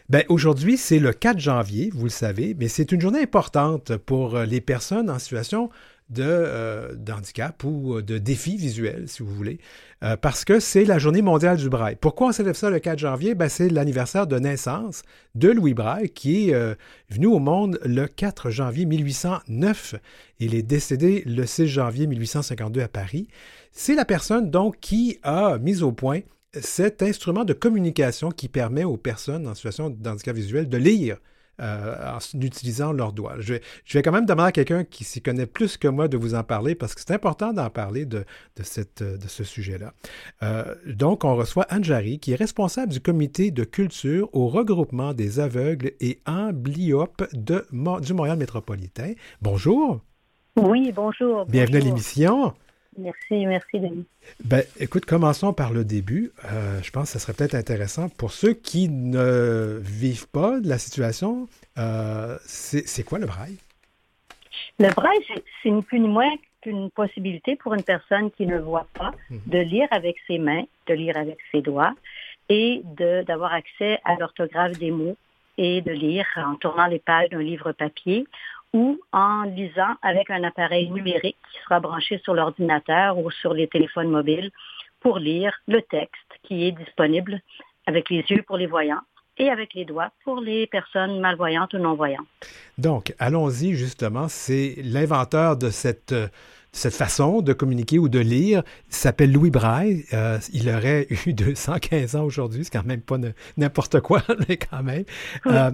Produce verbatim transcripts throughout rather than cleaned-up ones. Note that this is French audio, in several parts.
Ben, aujourd'hui, c'est le quatre janvier, vous le savez, mais c'est une journée importante pour euh, les personnes en situation de, euh, de handicap ou euh, de défi visuel, si vous voulez, euh, parce que c'est la journée mondiale du Braille. Pourquoi on célèbre ça le quatre janvier? Ben, c'est l'anniversaire de naissance de Louis Braille, qui est euh, venu au monde le quatre janvier mille huit cent neuf. Il est décédé le six janvier mille huit cent cinquante-deux à Paris. C'est la personne, donc, qui a mis au point cet instrument de communication qui permet aux personnes en situation de handicap visuel de lire euh, en utilisant leurs doigts. Je vais, je vais quand même demander à quelqu'un qui s'y connaît plus que moi de vous en parler parce que c'est important d'en parler de, de, cette, de ce sujet-là. Euh, donc, on reçoit Anne Jarry, qui est responsable du comité de culture au regroupement des aveugles et amblyopes de, du Montréal métropolitain. Bonjour. Oui, bonjour. Bienvenue bonjour. à l'émission. Merci, merci, Denis. Ben, écoute, commençons par le début. Euh, je pense que ce serait peut-être intéressant pour ceux qui ne vivent pas de la situation. Euh, c'est, c'est quoi le braille? Le braille, c'est, c'est ni plus ni moins qu'une possibilité pour une personne qui ne voit pas mm-hmm. de lire avec ses mains, de lire avec ses doigts et de, d'avoir accès à l'orthographe des mots et de lire en tournant les pages d'un livre papier ou en lisant avec un appareil numérique qui sera branché sur l'ordinateur ou sur les téléphones mobiles pour lire le texte qui est disponible avec les yeux pour les voyants et avec les doigts pour les personnes malvoyantes ou non-voyantes. Donc, allons-y justement, c'est l'inventeur de cette... Cette façon de communiquer ou de lire s'appelle Louis Braille. Euh, il aurait eu deux cent quinze ans aujourd'hui. C'est quand même pas ne, n'importe quoi, mais quand même. Oui. Euh,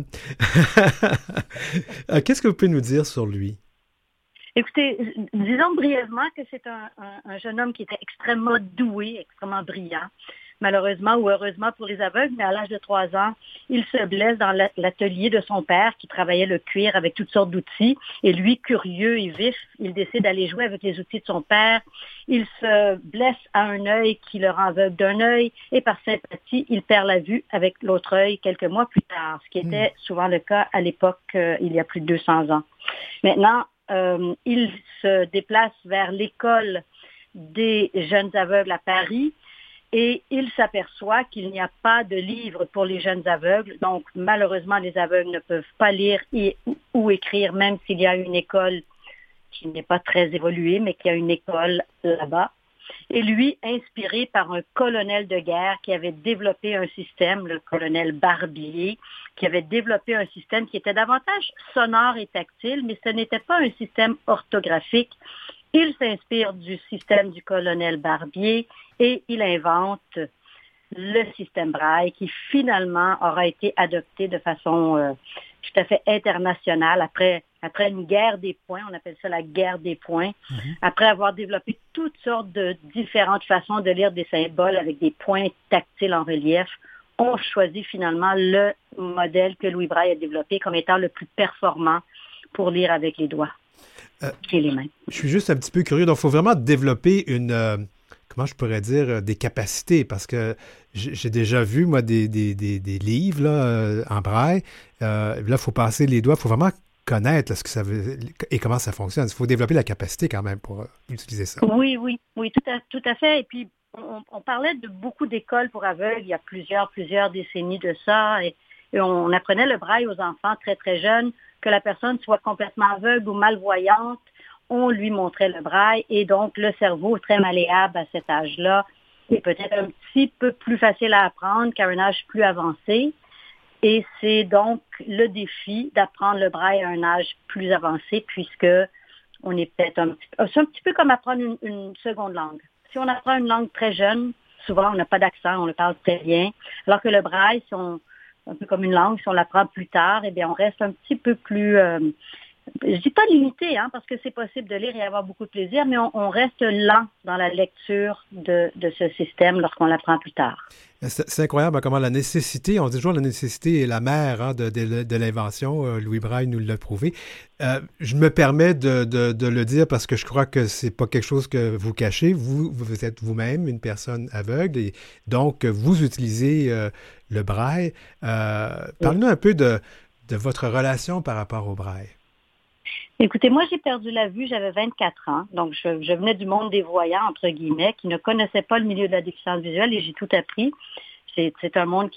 Qu'est-ce que vous pouvez nous dire sur lui? Écoutez, disons brièvement que c'est un, un, un jeune homme qui était extrêmement doué, extrêmement brillant. Malheureusement ou heureusement pour les aveugles, mais à l'âge de trois ans, il se blesse dans l'atelier de son père qui travaillait le cuir avec toutes sortes d'outils. Et lui, curieux et vif, il décide d'aller jouer avec les outils de son père. Il se blesse à un œil qui le rend aveugle d'un œil et par sympathie, il perd la vue avec l'autre œil quelques mois plus tard, ce qui était souvent le cas à l'époque, euh, il y a plus de deux cents ans. Maintenant, euh, il se déplace vers l'école des jeunes aveugles à Paris. Et il s'aperçoit qu'il n'y a pas de livre pour les jeunes aveugles. Donc, malheureusement, les aveugles ne peuvent pas lire et, ou écrire, même s'il y a une école qui n'est pas très évoluée, mais qui a une école là-bas. Et lui, inspiré par un colonel de guerre qui avait développé un système, le colonel Barbier, qui avait développé un système qui était davantage sonore et tactile, mais ce n'était pas un système orthographique. Il s'inspire du système du colonel Barbier et il invente le système Braille qui finalement aura été adopté de façon euh, tout à fait internationale après, après une guerre des points, on appelle ça la guerre des points, mm-hmm. après avoir développé toutes sortes de différentes façons de lire des symboles avec des points tactiles en relief. On choisit finalement le modèle que Louis Braille a développé comme étant le plus performant pour lire avec les doigts. Euh, et les mains. Je suis juste un petit peu curieux. Donc, il faut vraiment développer une, euh, comment je pourrais dire, euh, des capacités, parce que j'ai déjà vu, moi, des, des, des, des livres là, euh, en braille. Euh, là, il faut passer les doigts. Il faut vraiment connaître là, ce que ça veut et comment ça fonctionne. Il faut développer la capacité quand même pour euh, utiliser ça. Oui, oui, oui, tout à, tout à fait. Et puis, on, on parlait de beaucoup d'écoles pour aveugles il y a plusieurs, plusieurs décennies de ça. Et, et on apprenait le braille aux enfants très, très jeunes. Que la personne soit complètement aveugle ou malvoyante, on lui montrait le braille et donc le cerveau très malléable à cet âge-là est peut-être un petit peu plus facile à apprendre qu'à un âge plus avancé. Et c'est donc le défi d'apprendre le braille à un âge plus avancé puisque on est peut-être un petit peu, c'est un petit peu comme apprendre une, une seconde langue. Si on apprend une langue très jeune, souvent on n'a pas d'accent, on le parle très bien, alors que le braille, si on un peu comme une langue, si on l'apprend plus tard, eh bien, on reste un petit peu plus, euh, je dis pas limité, hein, parce que c'est possible de lire et avoir beaucoup de plaisir, mais on, on reste lent dans la lecture de, de ce système lorsqu'on l'apprend plus tard. C'est, c'est incroyable comment la nécessité, on dit toujours la nécessité est la mère hein, de, de, de l'invention. Euh, Louis Braille nous l'a prouvé. Euh, je me permets de, de, de le dire parce que je crois que c'est pas quelque chose que vous cachez. Vous, vous êtes vous-même une personne aveugle et donc vous utilisez euh, le Braille. Euh, parlez-nous un peu de, de votre relation par rapport au Braille. Écoutez, moi, j'ai perdu la vue, j'avais vingt-quatre ans. Donc, je, je venais du monde des voyants, entre guillemets, qui ne connaissait pas le milieu de la déficience visuelle et j'ai tout appris. C'est, c'est un monde qui est,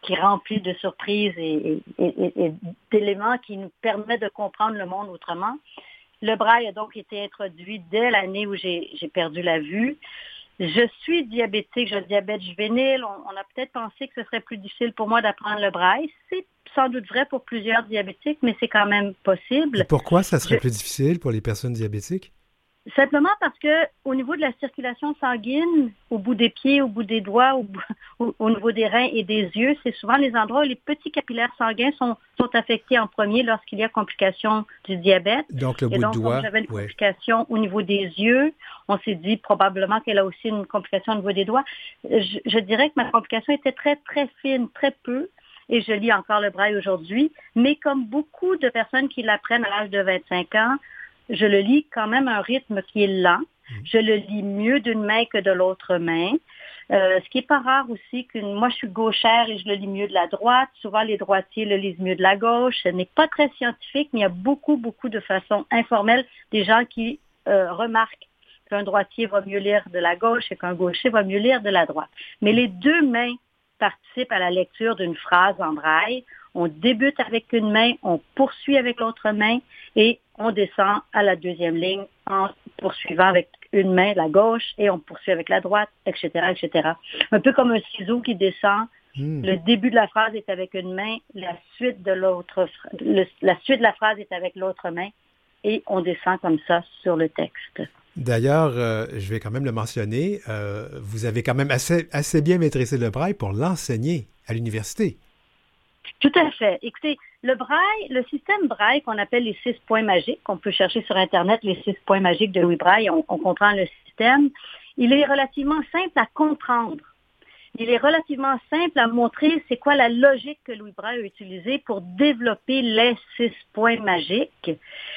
qui est rempli de surprises et, et, et, et d'éléments qui nous permettent de comprendre le monde autrement. Le braille a donc été introduit dès l'année où j'ai, j'ai perdu la vue. Je suis diabétique, j'ai un diabète juvénile. On, on a peut-être pensé que ce serait plus difficile pour moi d'apprendre le braille. C'est sans doute vrai pour plusieurs diabétiques, mais c'est quand même possible. Et pourquoi ça serait Je... plus difficile pour les personnes diabétiques? Simplement parce que au niveau de la circulation sanguine, au bout des pieds, au bout des doigts, au, au, au niveau des reins et des yeux, c'est souvent les endroits où les petits capillaires sanguins sont, sont affectés en premier lorsqu'il y a complication du diabète. Donc, le bout et donc, de doigt, comme j'avais une ouais. complication au niveau des yeux, on s'est dit probablement qu'elle a aussi une complication au niveau des doigts. Je, je dirais que ma complication était très, très fine, très peu. Et je lis encore le braille aujourd'hui. Mais comme beaucoup de personnes qui l'apprennent à l'âge de vingt-cinq ans, je le lis quand même à un rythme qui est lent. Je le lis mieux d'une main que de l'autre main. Euh, ce qui est pas rare aussi, que moi je suis gauchère et je le lis mieux de la droite. Souvent les droitiers le lisent mieux de la gauche. Ce n'est pas très scientifique, mais il y a beaucoup, beaucoup de façon informelle des gens qui euh, remarquent qu'un droitier va mieux lire de la gauche et qu'un gaucher va mieux lire de la droite. Mais les deux mains participent à la lecture d'une phrase en braille. On débute avec une main, on poursuit avec l'autre main et on descend à la deuxième ligne en poursuivant avec une main, la gauche, et on poursuit avec la droite, et cetera, et cetera. Un peu comme un ciseau qui descend. Mmh. Le début de la phrase est avec une main, la suite de l'autre, le, la suite de la phrase est avec l'autre main, et on descend comme ça sur le texte. D'ailleurs, euh, je vais quand même le mentionner, euh, vous avez quand même assez, assez bien maîtrisé le braille pour l'enseigner à l'université. Tout à fait. Écoutez, le braille, le système braille qu'on appelle les six points magiques, qu'on peut chercher sur Internet, les six points magiques de Louis Braille, on, on comprend le système, il est relativement simple à comprendre. Il est relativement simple à montrer c'est quoi la logique que Louis Braille a utilisée pour développer les six points magiques.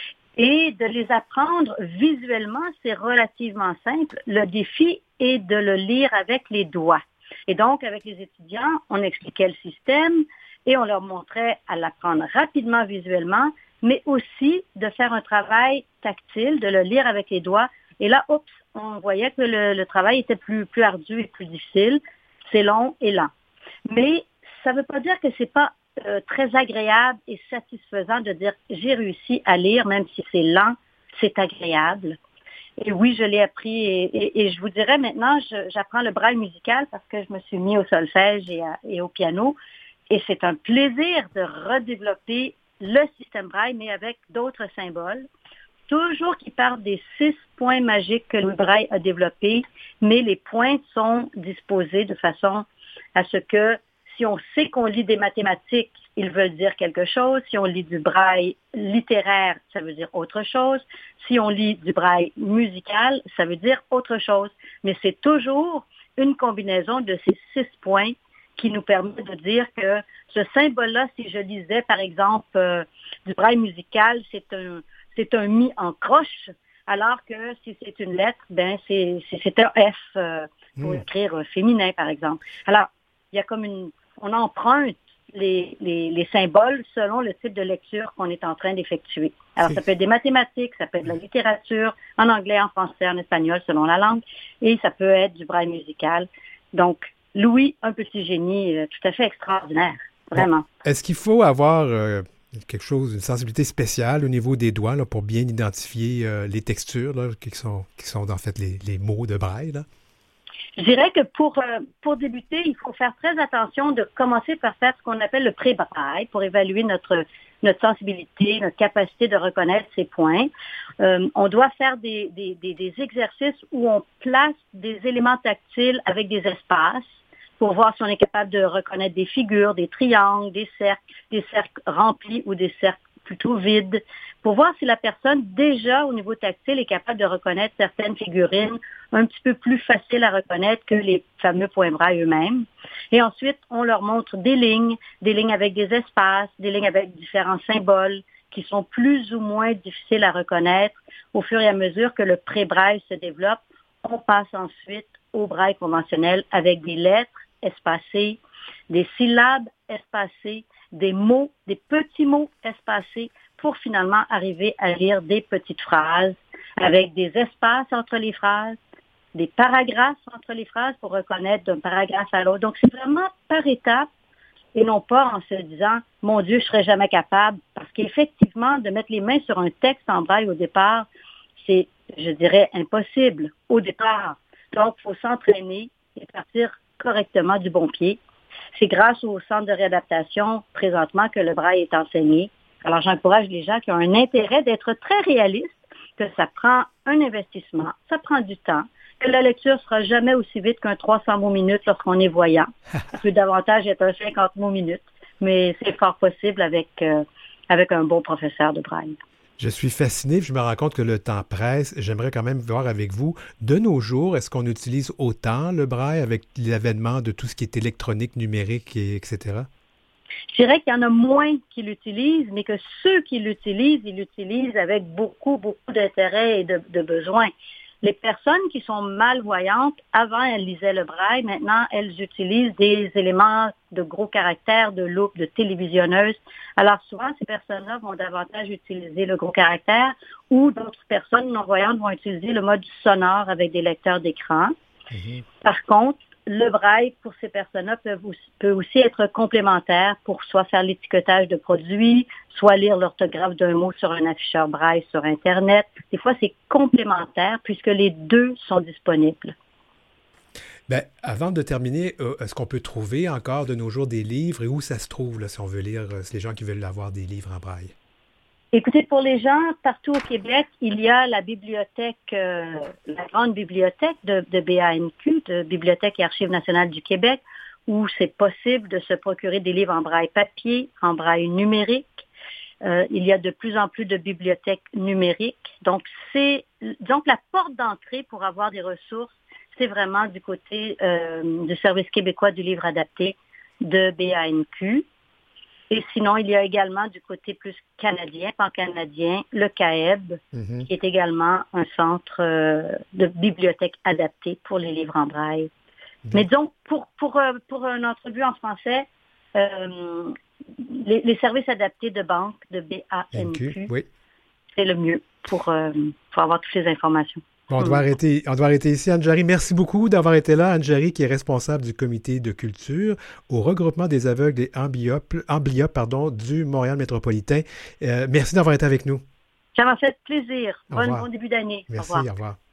Et de les apprendre visuellement, c'est relativement simple. Le défi est de le lire avec les doigts. Et donc, avec les étudiants, on expliquait le système et on leur montrait à l'apprendre rapidement visuellement, mais aussi de faire un travail tactile, de le lire avec les doigts. Et là, oups, on voyait que le, le travail était plus, plus ardu et plus difficile. C'est long et lent. Mais ça ne veut pas dire que c'est pas euh, très agréable et satisfaisant de dire j'ai réussi à lire, même si c'est lent, c'est agréable. Et oui, je l'ai appris et, et, et je vous dirais maintenant, je, j'apprends le braille musical parce que je me suis mis au solfège et, à, et au piano. Et c'est un plaisir de redévelopper le système braille, mais avec d'autres symboles. Toujours qui partent des six points magiques que Louis Braille a développés, mais les points sont disposés de façon à ce que si on sait qu'on lit des mathématiques, ils veulent dire quelque chose. Si on lit du braille littéraire, ça veut dire autre chose. Si on lit du braille musical, ça veut dire autre chose. Mais c'est toujours une combinaison de ces six points qui nous permet de dire que ce symbole-là, si je lisais, par exemple, euh, du braille musical, c'est un, c'est un mi en croche, alors que si c'est une lettre, ben c'est, c'est, c'est un F euh, pour mmh. écrire euh, féminin, par exemple. Alors, il y a comme une... On emprunte les, les, les symboles selon le type de lecture qu'on est en train d'effectuer. Alors, ça peut être des mathématiques, ça peut être de la littérature, en anglais, en français, en espagnol, selon la langue, et ça peut être du braille musical. Donc, Louis, un petit génie euh, tout à fait extraordinaire, vraiment. Bon. Est-ce qu'il faut avoir euh, quelque chose, une sensibilité spéciale au niveau des doigts là, pour bien identifier euh, les textures là, qui sont, qui sont en fait les, les mots de braille, là? Je dirais que pour, euh, pour débuter, il faut faire très attention de commencer par faire ce qu'on appelle le pré-braille pour évaluer notre, notre sensibilité, notre capacité de reconnaître ces points. Euh, on doit faire des, des, des, des exercices où on place des éléments tactiles avec des espaces pour voir si on est capable de reconnaître des figures, des triangles, des cercles, des cercles remplis ou des cercles plutôt vides, pour voir si la personne, déjà au niveau tactile, est capable de reconnaître certaines figurines un petit peu plus faciles à reconnaître que les fameux points braille eux-mêmes. Et ensuite, on leur montre des lignes, des lignes avec des espaces, des lignes avec différents symboles qui sont plus ou moins difficiles à reconnaître. Au fur et à mesure que le pré-braille se développe, on passe ensuite au braille conventionnel avec des lettres espacées, des syllabes espacées, des mots, des petits mots espacés pour finalement arriver à lire des petites phrases avec des espaces entre les phrases, des paragraphes entre les phrases pour reconnaître d'un paragraphe à l'autre. Donc, c'est vraiment par étapes et non pas en se disant « Mon Dieu, je ne serais jamais capable », parce qu'effectivement, de mettre les mains sur un texte en braille au départ, c'est, je dirais, impossible au départ. Donc, il faut s'entraîner et partir correctement du bon pied. C'est grâce au centre de réadaptation présentement que le braille est enseigné. Alors, j'encourage les gens qui ont un intérêt d'être très réalistes, que ça prend un investissement, ça prend du temps, que la lecture ne sera jamais aussi vite qu'un trois cents mots minutes lorsqu'on est voyant. Ça peut davantage être un cinquante mots minutes, mais c'est fort possible avec, euh, avec un bon professeur de braille. Je suis fasciné, je me rends compte que le temps presse. J'aimerais quand même voir avec vous, de nos jours, est-ce qu'on utilise autant le braille avec l'avènement de tout ce qui est électronique, numérique, et, etc.? Je dirais qu'il y en a moins qui l'utilisent, mais que ceux qui l'utilisent, ils l'utilisent avec beaucoup, beaucoup d'intérêt et de, de besoin. Les personnes qui sont malvoyantes, avant, elles lisaient le braille. Maintenant, elles utilisent des éléments de gros caractères, de loupe, de télévisionneuses. Alors, souvent, ces personnes-là vont davantage utiliser le gros caractère ou d'autres personnes non-voyantes vont utiliser le mode sonore avec des lecteurs d'écran. Mm-hmm. Par contre, le braille, pour ces personnes-là, peut aussi, peut aussi être complémentaire pour soit faire l'étiquetage de produits, soit lire l'orthographe d'un mot sur un afficheur braille sur Internet. Des fois, c'est complémentaire puisque les deux sont disponibles. Bien, avant de terminer, euh, est-ce qu'on peut trouver encore de nos jours des livres et où ça se trouve, là, si on veut lire, euh, si les gens qui veulent avoir des livres en braille? Écoutez, pour les gens, partout au Québec, il y a la bibliothèque, euh, la grande bibliothèque de, de B A N Q, de Bibliothèque et Archives nationales du Québec, où c'est possible de se procurer des livres en braille papier, en braille numérique. Euh, il y a de plus en plus de bibliothèques numériques. Donc, c'est donc la porte d'entrée pour avoir des ressources, c'est vraiment du côté euh, du Service québécois du livre adapté de B A N Q. Et sinon, il y a également du côté plus canadien, pan-canadien, le C A E B, mm-hmm. qui est également un centre euh, de bibliothèque adaptée pour les livres en braille. Mm-hmm. Mais donc, pour, pour, pour une entrevue en français, euh, les, les services adaptés de banque de B A N Q, oui. c'est le mieux pour, euh, pour avoir toutes les informations. Bon, on, doit arrêter, on doit arrêter ici. Anne-Jarry, merci beaucoup d'avoir été là. Anne-Jarry, qui est responsable du comité de culture au regroupement des aveugles et amblyopes, amblyopes pardon, du Montréal métropolitain. Euh, merci d'avoir été avec nous. Ça m'a fait plaisir. Bon, bon début d'année. Merci, au revoir. Au revoir.